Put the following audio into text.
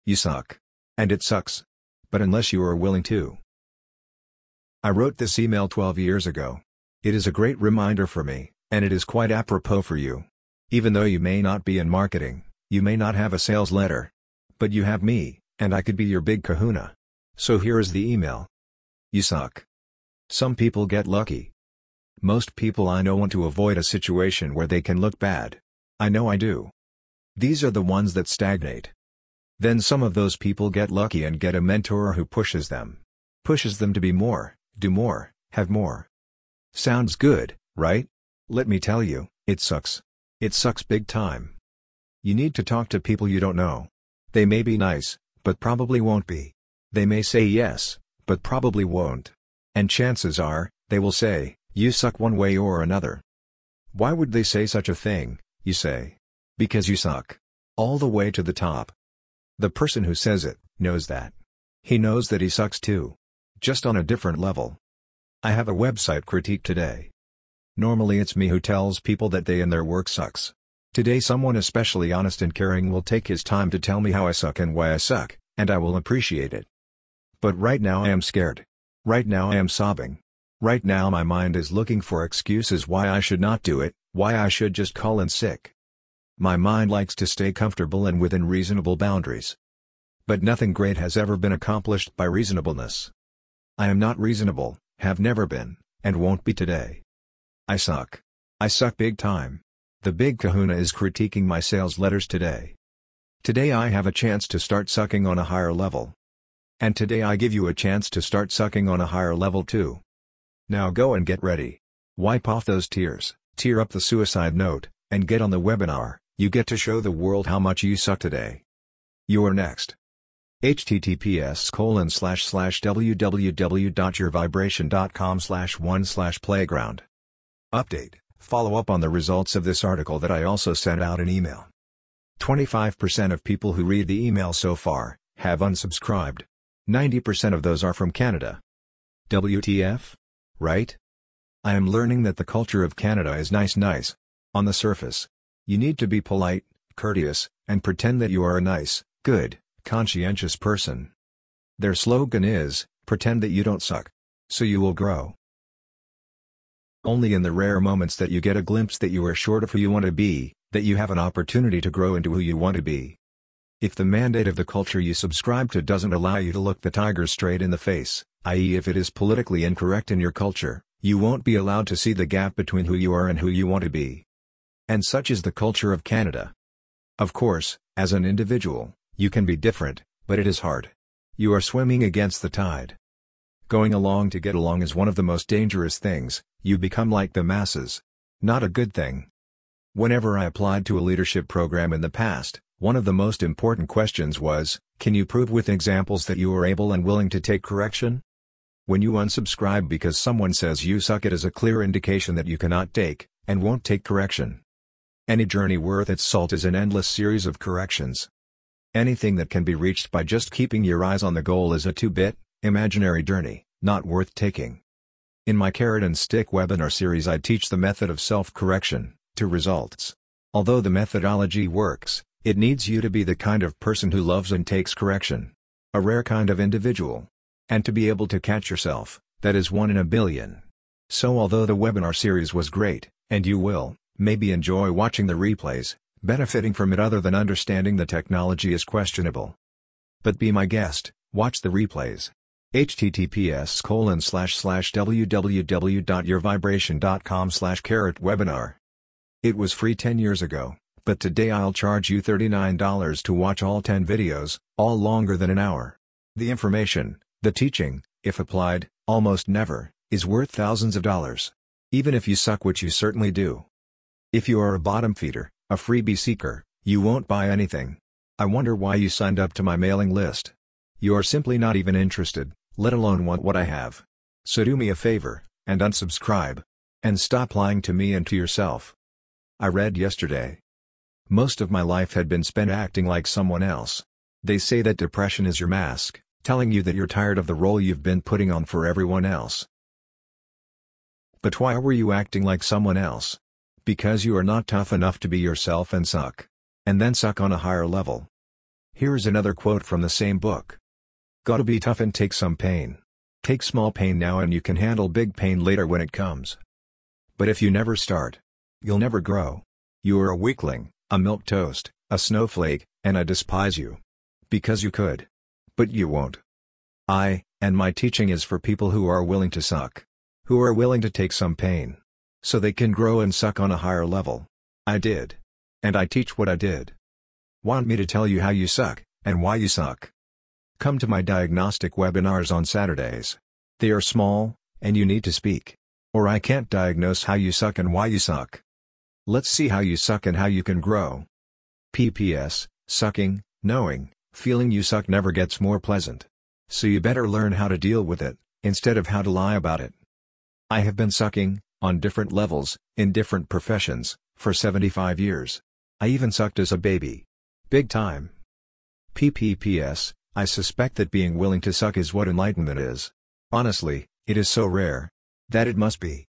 You suck. And it sucks. But unless you are willing to. I wrote this email 12 years ago. It is a great reminder for me, and it is quite apropos for you. Even though you may not be in marketing, you may not have a sales letter. But you have me, and I could be your big kahuna. So here is the email. You suck. Some people get lucky. Most people I know want to avoid a situation where they can look bad. I know I do. These are the ones that stagnate. Then some of those people get lucky and get a mentor who pushes them. Pushes them to be more, do more, have more. Sounds good, right? Let me tell you, it sucks. It sucks big time. You need to talk to people you don't know. They may be nice, but probably won't be. They may say yes, but probably won't. And chances are, they will say, you suck one way or another. Why would they say such a thing, you say? Because you suck. All the way to the top. The person who says it, knows that. He knows that he sucks too. Just on a different level. I have a website critique today. Normally it's me who tells people that they and their work sucks. Today someone especially honest and caring will take his time to tell me how I suck and why I suck, and I will appreciate it. But right now I am scared. Right now I am sobbing. Right now my mind is looking for excuses why I should not do it, why I should just call in sick. My mind likes to stay comfortable and within reasonable boundaries. But nothing great has ever been accomplished by reasonableness. I am not reasonable, have never been, and won't be today. I suck. I suck big time. The big kahuna is critiquing my sales letters today. Today I have a chance to start sucking on a higher level. And today I give you a chance to start sucking on a higher level too. Now go and get ready. Wipe off those tears, tear up the suicide note, and get on the webinar. You get to show the world how much you suck today. You're next. https://www.yourvibration.com/1/playground. Update: follow up on the results of this article that I also sent out an email. 25% of people who read the email so far have unsubscribed. 90% of those are from Canada. WTF? Right? I am learning that the culture of Canada is nice. On the surface. You need to be polite, courteous, and pretend that you are a nice, good, conscientious person. Their slogan is, pretend that you don't suck. So you will grow. Only in the rare moments that you get a glimpse that you are short of who you want to be, that you have an opportunity to grow into who you want to be. If the mandate of the culture you subscribe to doesn't allow you to look the tiger straight in the face, i.e. if it is politically incorrect in your culture, you won't be allowed to see the gap between who you are and who you want to be. And such is the culture of Canada. Of course, as an individual, you can be different, but it is hard. You are swimming against the tide. Going along to get along is one of the most dangerous things. You become like the masses. Not a good thing. Whenever I applied to a leadership program in the past, one of the most important questions was, can you prove with examples that you are able and willing to take correction? When you unsubscribe because someone says you suck, it is a clear indication that you cannot take, and won't take correction. Any journey worth its salt is an endless series of corrections. Anything that can be reached by just keeping your eyes on the goal is a two-bit, imaginary journey, not worth taking. In my Carrot and Stick webinar series I teach the method of self-correction, to results. Although the methodology works, it needs you to be the kind of person who loves and takes correction. A rare kind of individual. And to be able to catch yourself, that is 1 in a billion. So although the webinar series was great, and you will, maybe enjoy watching the replays, benefiting from it other than understanding the technology is questionable. But be my guest, watch the replays. https://www.yourvibration.com/carrot-webinar. It was free 10 years ago, but today I'll charge you $39 to watch all 10 videos, all longer than an hour. The information, the teaching, if applied, almost never, is worth thousands of dollars. Even if you suck, which you certainly do. If you are a bottom feeder, a freebie seeker, you won't buy anything. I wonder why you signed up to my mailing list. You are simply not even interested, let alone want what I have. So do me a favor, and unsubscribe. And stop lying to me and to yourself. I read yesterday. Most of my life had been spent acting like someone else. They say that depression is your mask, telling you that you're tired of the role you've been putting on for everyone else. But why were you acting like someone else? Because you are not tough enough to be yourself and suck. And then suck on a higher level. Here's another quote from the same book. Gotta be tough and take some pain. Take small pain now and you can handle big pain later when it comes. But if you never start, you'll never grow. You are a weakling, a milquetoast, a snowflake, and I despise you. Because you could. But you won't. And my teaching is for people who are willing to suck. Who are willing to take some pain. So they can grow and suck on a higher level. I did. And I teach what I did. Want me to tell you how you suck, and why you suck? Come to my diagnostic webinars on Saturdays. They are small, and you need to speak. Or I can't diagnose how you suck and why you suck. Let's see how you suck and how you can grow. PPS, sucking, knowing, feeling you suck never gets more pleasant. So you better learn how to deal with it, instead of how to lie about it. I have been sucking, on different levels, in different professions, for 75 years. I even sucked as a baby. Big time. PPS, I suspect that being willing to suck is what enlightenment is. Honestly, it is so rare that it must be.